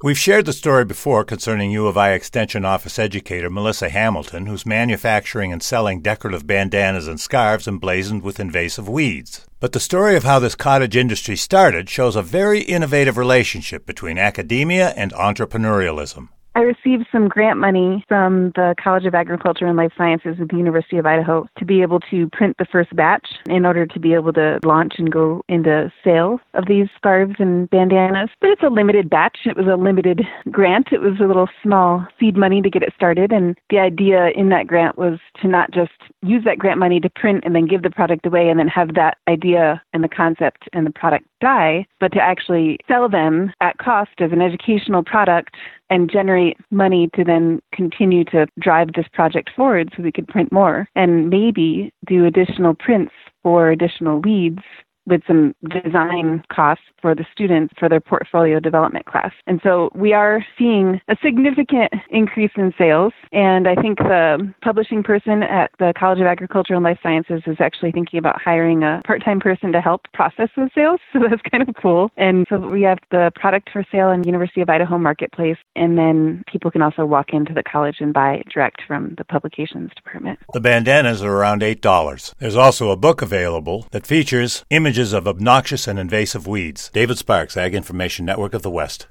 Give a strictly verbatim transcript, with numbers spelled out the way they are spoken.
We've shared the story before concerning U of I Extension Office educator Melissa Hamilton, who's manufacturing and selling decorative bandanas and scarves emblazoned with invasive weeds. But the story of how this cottage industry started shows a very innovative relationship between academia and entrepreneurialism. I received some grant money from the College of Agriculture and Life Sciences at the University of Idaho to be able to print the first batch in order to be able to launch and go into sales of these scarves and bandanas. But it's a limited batch. It was a limited grant. It was a little small seed money to get it started. And the idea in that grant was to not just use that grant money to print and then give the product away and then have that idea and the concept and the product die, but to actually sell them at cost as an educational product and generate money to then continue to drive this project forward so we could print more and maybe do additional prints for additional weeds with some design costs for the students for their portfolio development class. And so we are seeing a significant increase in sales. And I think the publishing person at the College of Agriculture and Life Sciences is actually thinking about hiring a part-time person to help process those sales. So that's kind of cool. And so we have the product for sale in University of Idaho Marketplace. And then people can also walk into the college and buy it direct from the publications department. The bandanas are around eight dollars. There's also a book available that features images of obnoxious and invasive weeds. David Sparks, Ag Information Network of the West.